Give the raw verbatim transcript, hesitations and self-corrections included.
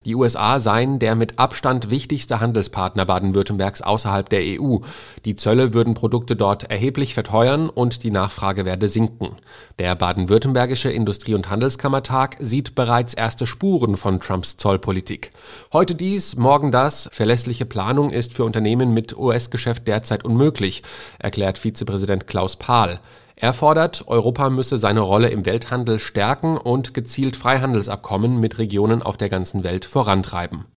Die U S A seien der mit Abstand wichtigste Handelspartner Baden-Württembergs außerhalb der E U. Die Zölle würden Produkte dort erheblich verteuern und die Nachfrage werde sinken. Der baden-württembergische Industrie- und Handelskammertag sieht bereits erste Spuren von Trumps Zollpolitik. Heute dies, morgen das. Verlässliche Planung ist für Unternehmen mit U S-Geschäft derzeit unmöglich, erklärt Vizepräsident Klaus Pahl. Er fordert, Europa müsse seine Rolle im Welthandel stärken und gezielt Freihandelsabkommen mit Regionen auf der ganzen Welt vorantreiben.